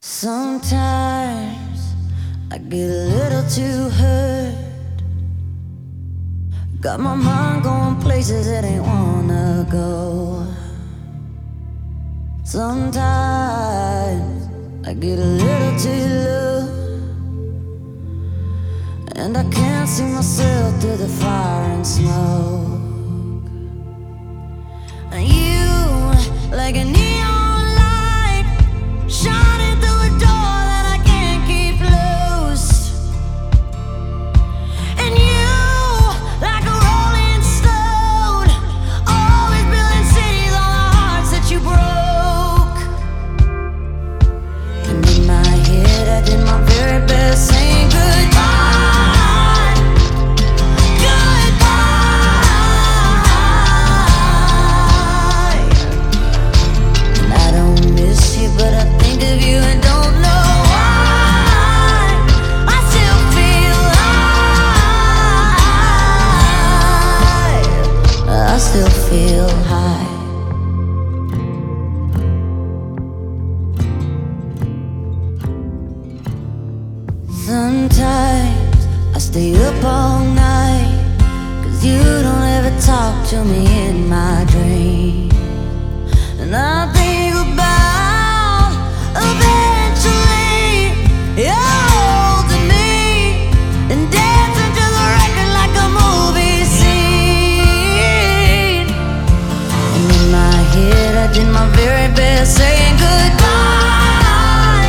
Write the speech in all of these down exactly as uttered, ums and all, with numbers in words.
Sometimes I get a little too hurt. Got my mind going places it ain't wanna go. Sometimes I get a little too low, and I can't see myself through the fire and smoke. And you, like a neon light, shining through a door that I can't keep closed. And you, like a rolling stone, always building cities on the hearts that you broke. And in my head I did my very best saying goodbye. But I think of you and don't know why. I still feel high. I still feel high. Sometimes I stay up all night, 'cause you don't ever talk to me in my dreams. And I think about eventually you're holding me and dancing to the record like a movie scene. And in my head I did my very best saying goodbye,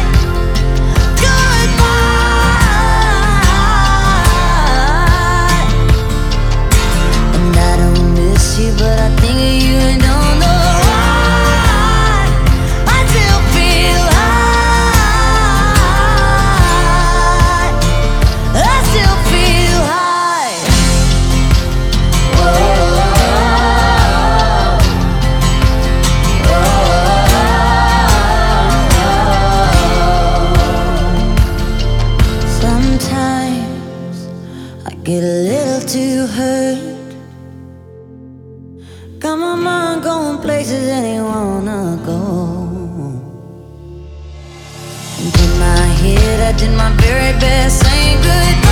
goodbye. And I don't miss you, but I think of you and don't know. Get a little too hurt. Got my mind going places that ain't wanna go. And in my head I did my very best saying goodbye.